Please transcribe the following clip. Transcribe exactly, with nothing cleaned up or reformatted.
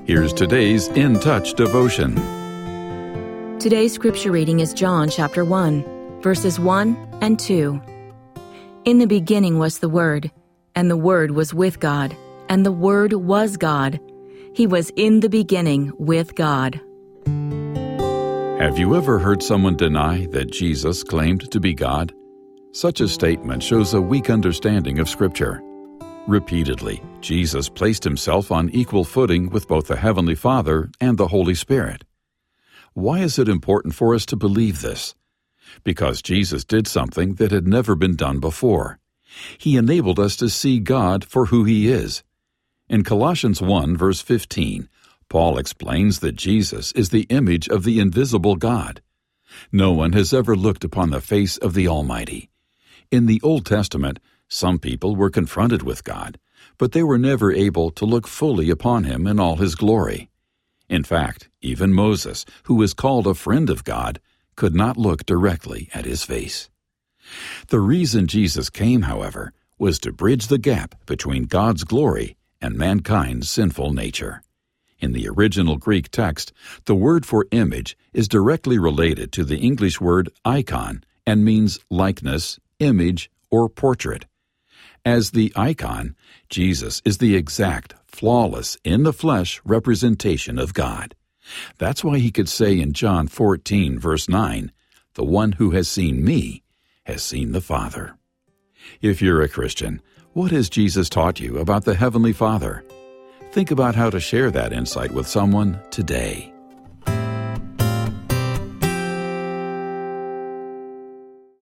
Here's today's In Touch devotion. Today's scripture reading is John chapter one, verses one and two. In the beginning was the Word, and the Word was with God, and the Word was God. He was in the beginning with God. Have you ever heard someone deny that Jesus claimed to be God? Such a statement shows a weak understanding of Scripture. Repeatedly, Jesus placed himself on equal footing with both the Heavenly Father and the Holy Spirit. Why is it important for us to believe this? Because Jesus did something that had never been done before. He enabled us to see God for who He is. In Colossians one, verse fifteen, Paul explains that Jesus is the image of the invisible God. No one has ever looked upon the face of the Almighty. In the Old Testament, some people were confronted with God, but they were never able to look fully upon Him in all His glory. In fact, even Moses, who was called a friend of God, could not look directly at His face. The reason Jesus came, however, was to bridge the gap between God's glory and mankind's sinful nature. In the original Greek text, the word for image is directly related to the English word icon and means likeness, image, or portrait. As the icon, Jesus is the exact, flawless, in-the-flesh representation of God. That's why He could say in John fourteen, verse nine, "The one who has seen me has seen the Father." If you're a Christian, what has Jesus taught you about the Heavenly Father? Think about how to share that insight with someone today.